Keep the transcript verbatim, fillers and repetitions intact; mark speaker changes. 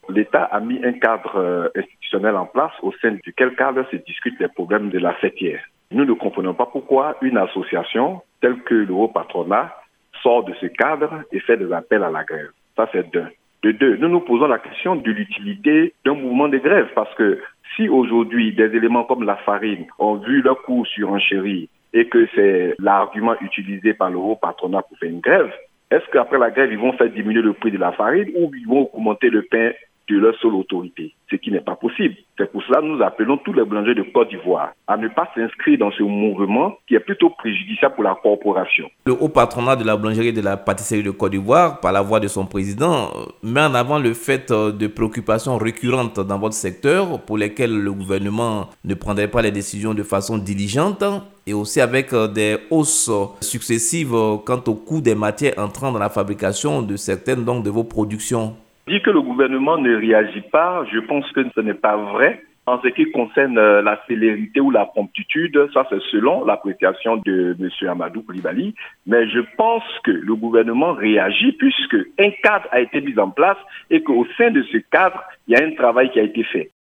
Speaker 1: L'État a mis un cadre euh, institutionnel en place au sein duquel cadre se discutent les problèmes de la fêtière. Nous ne comprenons pas pourquoi une association telle que le haut patronat sort de ce cadre et fait des appels à la grève. Ça, c'est d'un. De deux, nous nous posons la question de l'utilité d'un mouvement de grève parce que si aujourd'hui des éléments comme la farine ont vu leur coût surenchérir et que c'est l'argument utilisé par le haut patronat pour faire une grève, est-ce qu'après la grève, ils vont faire diminuer le prix de la farine ou ils vont augmenter le pain de leur seule autorité, ce qui n'est pas possible. C'est pour cela que nous appelons tous les boulangers de Côte d'Ivoire à ne pas s'inscrire dans ce mouvement qui est plutôt préjudiciable pour la corporation.
Speaker 2: Le haut patronat de la boulangerie et de la pâtisserie de Côte d'Ivoire, par la voix de son président, met en avant le fait de préoccupations récurrentes dans votre secteur pour lesquelles le gouvernement ne prendrait pas les décisions de façon diligente et aussi avec des hausses successives quant au coût des matières entrant dans la fabrication de certaines donc de vos productions.
Speaker 1: Dire que le gouvernement ne réagit pas, je pense que ce n'est pas vrai. En ce qui concerne la célérité ou la promptitude, ça c'est selon l'appréciation de M. Amadou Coulibaly. Mais je pense que le gouvernement réagit puisque un cadre a été mis en place et qu'au sein de ce cadre, il y a un travail qui a été fait.